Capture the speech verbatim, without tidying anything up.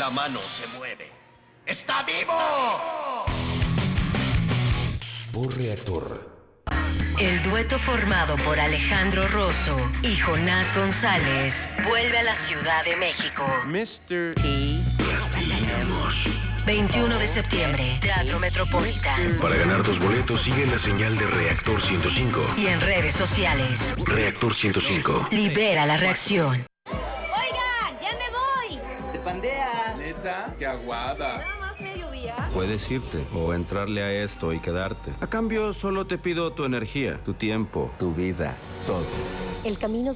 La mano se mueve. ¡Está vivo! Por Reactor. El dueto formado por Alejandro Rosso y Jonás González vuelve a la Ciudad de México. mister E. veintiuno de septiembre, Teatro Metropolitan. Para ganar tus boletos, sigue la señal de Reactor ciento cinco. Y en redes sociales. Reactor ciento cinco. Libera la reacción. Oigan, ya me voy. Se pandea. ¿Neta? ¡Qué aguada! Nada más mediodía. Puedes irte o entrarle a esto y quedarte. A cambio, solo te pido tu energía, tu tiempo, tu vida, todo. El camino